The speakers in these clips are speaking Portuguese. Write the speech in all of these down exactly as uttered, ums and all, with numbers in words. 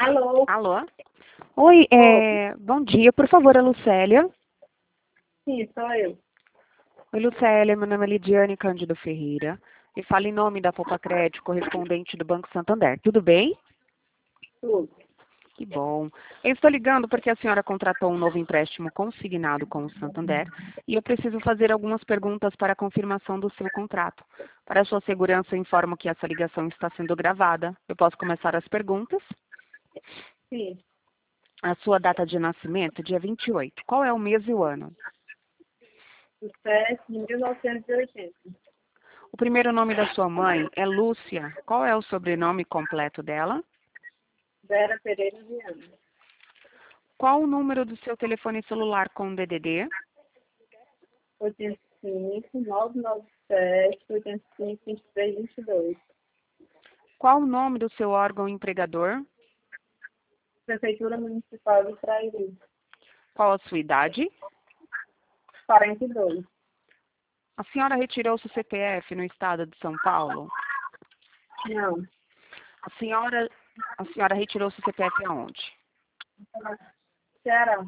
Alô? Alô? Oi, é, bom dia. Por favor, a Lucélia. Sim, sou eu. Oi, Lucélia. Meu nome é Lidiane Cândido Ferreira. E falo em nome da Poupa Crédito, correspondente do Banco Santander. Tudo bem? Tudo. Que bom. Eu estou ligando porque a senhora contratou um novo empréstimo consignado com o Santander e eu preciso fazer algumas perguntas para a confirmação do seu contrato. Para a sua segurança, eu informo que essa ligação está sendo gravada. Eu posso começar as perguntas? Sim. A sua data de nascimento, dia vinte e oito. Qual é o mês e o ano? O sete de mil novecentos e oitenta. O primeiro nome da sua mãe é Lúcia. Qual é o sobrenome completo dela? Vera Pereira Viana. Qual o número do seu telefone celular com D D D? oitenta e cinco, nove nove sete, oitenta e cinco, vinte e três, vinte e dois. Qual o nome do seu órgão empregador? Prefeitura Municipal de Trairi. Qual a sua idade? quarenta e dois. A senhora retirou seu C P F no estado de São Paulo? Não. A senhora, a senhora retirou seu C P F aonde? Ceará.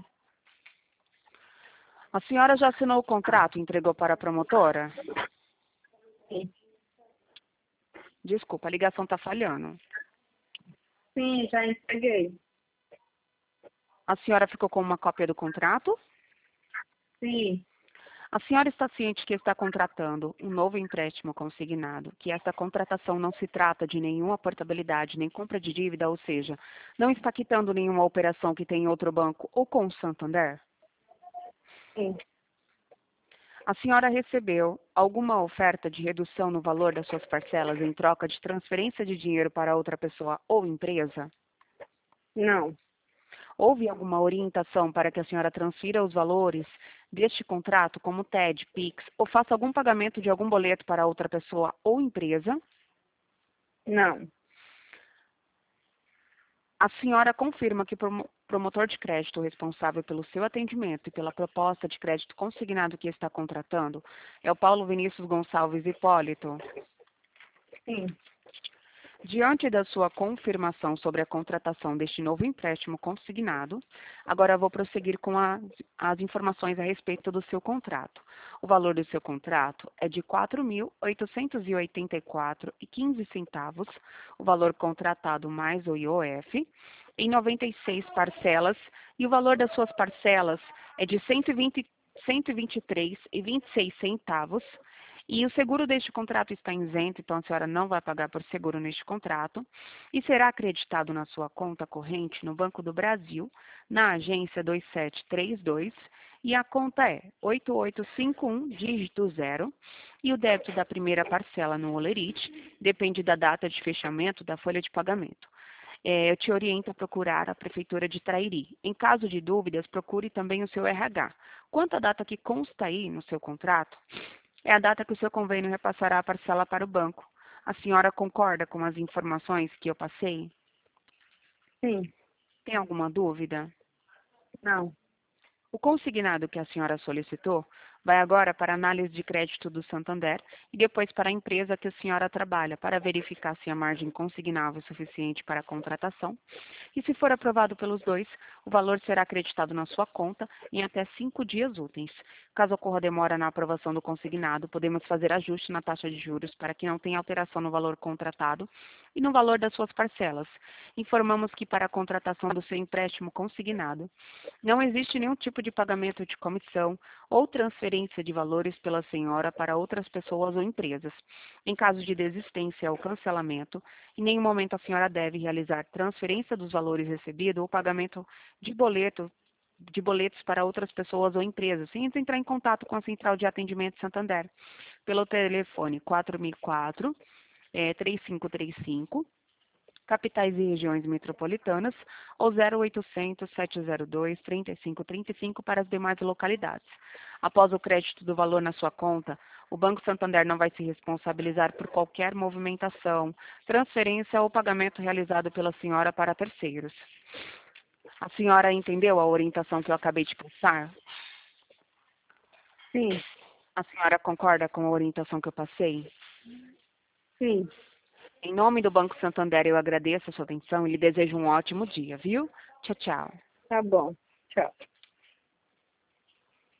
A senhora já assinou o contrato e entregou para a promotora? Sim. Desculpa, a ligação está falhando. Sim, já entreguei. A senhora ficou com uma cópia do contrato? Sim. A senhora está ciente que está contratando um novo empréstimo consignado, que esta contratação não se trata de nenhuma portabilidade nem compra de dívida, ou seja, não está quitando nenhuma operação que tem em outro banco ou com o Santander? Sim. A senhora recebeu alguma oferta de redução no valor das suas parcelas em troca de transferência de dinheiro para outra pessoa ou empresa? Não. Houve alguma orientação para que a senhora transfira os valores deste contrato, como T E D, Pix, ou faça algum pagamento de algum boleto para outra pessoa ou empresa? Não. A senhora confirma que o promo- promotor de crédito responsável pelo seu atendimento e pela proposta de crédito consignado que está contratando é o Paulo Vinícius Gonçalves Hipólito? Sim. Diante da sua confirmação sobre a contratação deste novo empréstimo consignado, agora vou prosseguir com as, as informações a respeito do seu contrato. O valor do seu contrato é de quatro mil oitocentos e oitenta e quatro reais e quinze centavos, o valor contratado mais o I O F, em noventa e seis parcelas, e o valor das suas parcelas é de cento e vinte, cento e vinte e três reais e vinte e seis centavos, e o seguro deste contrato está isento, então a senhora não vai pagar por seguro neste contrato, e será acreditado na sua conta corrente no Banco do Brasil, na agência dois sete três dois, e a conta é oito oito cinco um, dígito zero, e o débito da primeira parcela no Olerite depende da data de fechamento da folha de pagamento. É, eu te oriento a procurar a Prefeitura de Trairi. Em caso de dúvidas, procure também o seu R H. Quanto à data que consta aí no seu contrato, é a data que o seu convênio repassará a parcela para o banco. A senhora concorda com as informações que eu passei? Sim. Tem alguma dúvida? Não. O consignado que a senhora solicitou vai agora para a análise de crédito do Santander e depois para a empresa que a senhora trabalha, para verificar se a margem consignável é suficiente para a contratação. E se for aprovado pelos dois, o valor será acreditado na sua conta em até cinco dias úteis. Caso ocorra demora na aprovação do consignado, podemos fazer ajuste na taxa de juros para que não tenha alteração no valor contratado e no valor das suas parcelas. Informamos que para a contratação do seu empréstimo consignado, não existe nenhum tipo de pagamento de comissão ou transferência de valores pela senhora para outras pessoas ou empresas. Em caso de desistência ou cancelamento, em nenhum momento a senhora deve realizar transferência dos valores recebidos ou pagamento de boleto de boletos para outras pessoas ou empresas, sem entrar em contato com a Central de Atendimento Santander, pelo telefone quatro mil e quatro, é, três cinco três cinco, capitais e regiões metropolitanas, ou zero oitocentos, sete zero dois, trinta e cinco trinta e cinco para as demais localidades. Após o crédito do valor na sua conta, o Banco Santander não vai se responsabilizar por qualquer movimentação, transferência ou pagamento realizado pela senhora para terceiros. A senhora entendeu a orientação que eu acabei de passar? Sim. A senhora concorda com a orientação que eu passei? Sim. Em nome do Banco Santander, eu agradeço a sua atenção e lhe desejo um ótimo dia, viu? Tchau, tchau. Tá bom. Tchau.